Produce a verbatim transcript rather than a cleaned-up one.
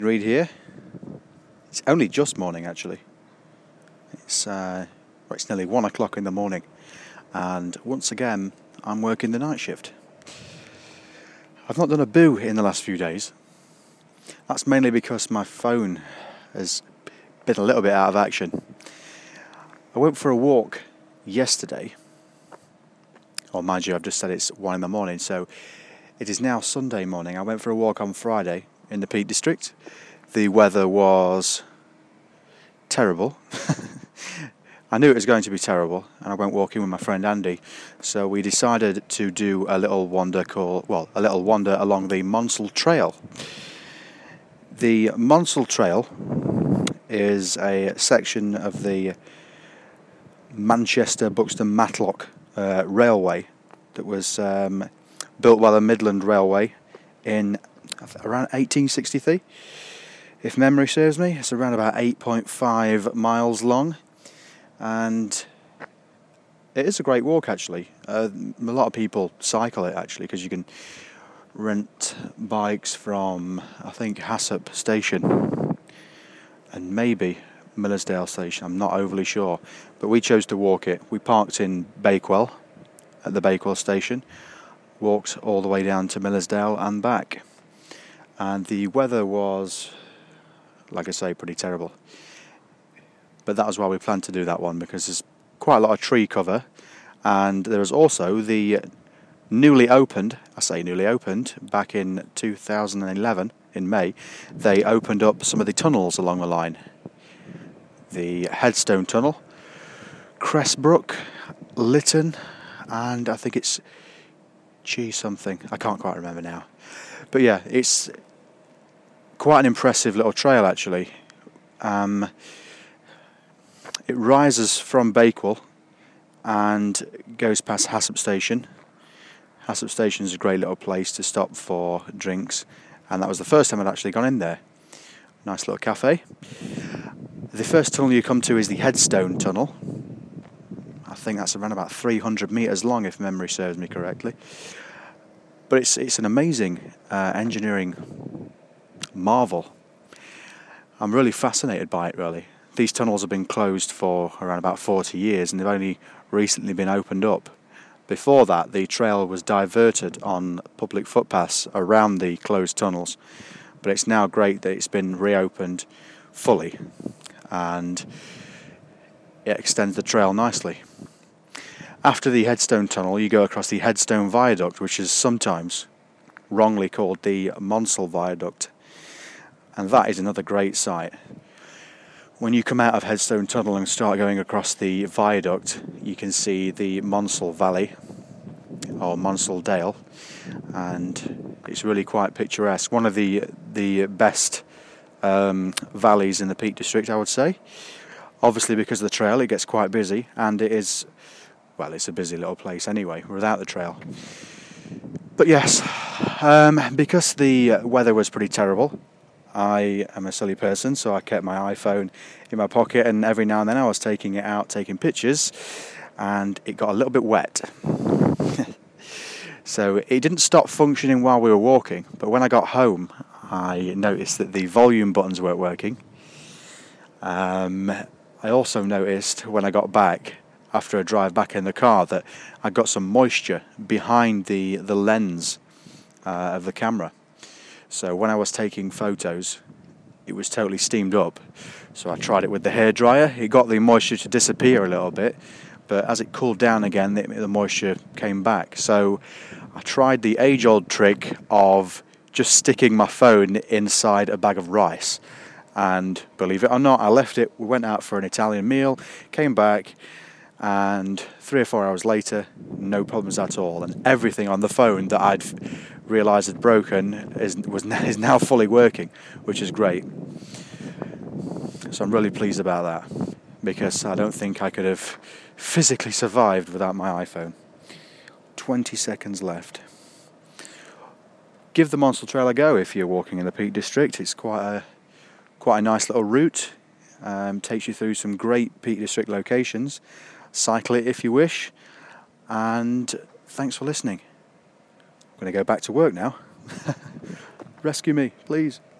Read here. It's only just morning actually. It's uh, well, it's nearly one o'clock in the morning, and once again I'm working the night shift. I've not done a boo in the last few days. That's mainly because my phone has been a little bit out of action. I went for a walk yesterday. Or mind you, I've just said it's one in the morning, so it is now Sunday morning. I went for a walk on Friday in the Peak District. The weather was terrible. I knew it was going to be terrible, and I went walking with my friend Andy. So we decided to do a little wander called, well, a little wander along the Monsell Trail. The Monsell Trail is a section of the Manchester Buxton Matlock uh, Railway that was um, built by the Midland Railway in around eighteen sixty-three. If memory serves me, it's around about eight point five miles long, and it is a great walk actually. Uh, a lot of people cycle it actually, because you can rent bikes from, I think, Hassop Station and maybe Millersdale Station, I'm not overly sure, but we chose to walk it. We parked in Bakewell, at the Bakewell Station, walked all the way down to Millersdale and back, and the weather was, like I say, pretty terrible. But that was why we planned to do that one, because there's quite a lot of tree cover, and there is also the newly opened, I say newly opened, back in two thousand eleven, in May, they opened up some of the tunnels along the line. The Headstone Tunnel, Cressbrook, Lytton, and I think it's G something, I can't quite remember now. But yeah, it's quite an impressive little trail actually. Um, it rises from Bakewell and goes past Hassop Station. Hassop Station is a great little place to stop for drinks, and that was the first time I'd actually gone in there. Nice little cafe. The first tunnel you come to is the Headstone Tunnel. I think that's around about three hundred metres long, if memory serves me correctly. But it's it's an amazing uh, engineering marvel. I'm really fascinated by it, really. These tunnels have been closed for around about forty years, and they've only recently been opened up. Before that, the trail was diverted on public footpaths around the closed tunnels. But it's now great that it's been reopened fully, and it extends the trail nicely. After the Headstone Tunnel, you go across the Headstone Viaduct, which is sometimes wrongly called the Monsell Viaduct, and that is another great sight. When you come out of Headstone Tunnel and start going across the viaduct, you can see the Monsell Valley, or Monsell Dale, and it's really quite picturesque. One of the the best um, valleys in the Peak District, I would say. Obviously, because of the trail, it gets quite busy, and it is, well, it's a busy little place anyway, without the trail. But yes, um, because the weather was pretty terrible, I am a silly person, so I kept my iPhone in my pocket, and every now and then I was taking it out, taking pictures, and it got a little bit wet. So it didn't stop functioning while we were walking, but when I got home, I noticed that the volume buttons weren't working. Um, I also noticed when I got back, after a drive back in the car, that I got some moisture behind the, the lens uh, of the camera. So when I was taking photos, it was totally steamed up. So I tried it with the hairdryer. It got the moisture to disappear a little bit, but as it cooled down again, the, the moisture came back. So I tried the age-old trick of just sticking my phone inside a bag of rice. And believe it or not, I left it. We went out for an Italian meal, came back, and three or four hours later, no problems at all. And everything on the phone that I'd realised had broken is was is now fully working, which is great. So I'm really pleased about that, because I don't think I could have physically survived without my iPhone. twenty seconds left. Give the Monsell Trail a go if you're walking in the Peak District. It's quite a quite a nice little route. Um, takes you through some great Peak District locations. Cycle it if you wish. And thanks for listening. I'm going to go back to work now. Rescue me, please.